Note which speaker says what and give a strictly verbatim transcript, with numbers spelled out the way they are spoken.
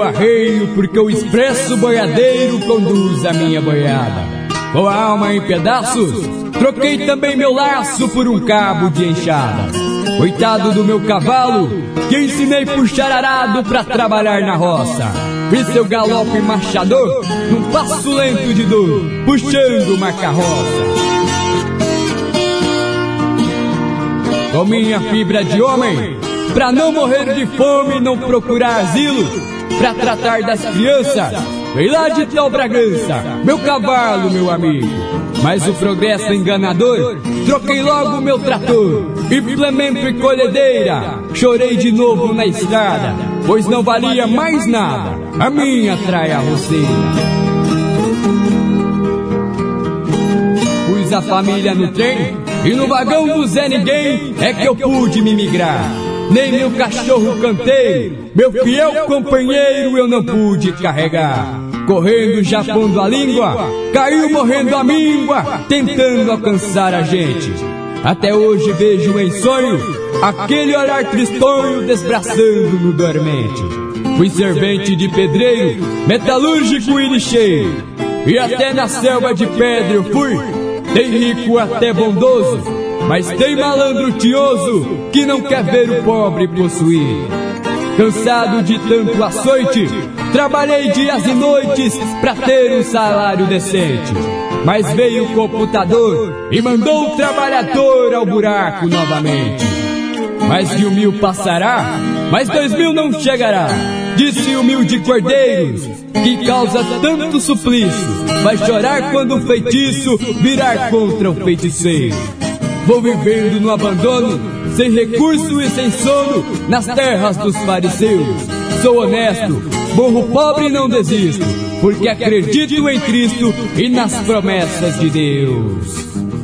Speaker 1: arreio, porque o expresso boiadeiro conduz a minha boiada. Com a alma em pedaços, troquei também meu laço por um cabo de enxada. Coitado do meu cavalo, que ensinei puxar arado pra trabalhar na roça. Fiz seu galope marchador, num passo lento de dor, puxando uma carroça. Com minha fibra de homem, pra não morrer de fome, não procurar asilo, pra tratar das crianças, veio lá de tal Bragança, meu cavalo, meu amigo. Mas o progresso enganador, troquei logo meu trator, implemento e colhedeira, chorei de novo na estrada, pois não valia mais nada a minha traia roceira. Pus a família no trem, e no vagão do Zé Ninguém é que eu pude me migrar. Nem meu cachorro canteiro, meu fiel companheiro, eu não pude carregar. Correndo, já pondo a língua, caiu morrendo a míngua, tentando alcançar a gente. Até hoje vejo em sonho aquele olhar tristonho desbraçando no dormente. Fui servente de pedreiro, metalúrgico e lixeiro, e até na selva de pedra eu fui. Tem rico até bondoso, mas tem malandro tioso que não quer ver o pobre possuir. Cansado de tanto açoite, trabalhei dias e noites pra ter um salário decente. Mas veio o computador e mandou o trabalhador ao buraco novamente. Mais de um mil passará, mas dois mil não chegará, disse o humilde cordeiro, que causa tanto suplício. Vai chorar quando o feitiço virar contra o feiticeiro. Vou vivendo no abandono, sem recurso e sem sono, nas terras dos fariseus. Sou honesto, morro pobre e não desisto, porque acredito em Cristo e nas promessas de Deus.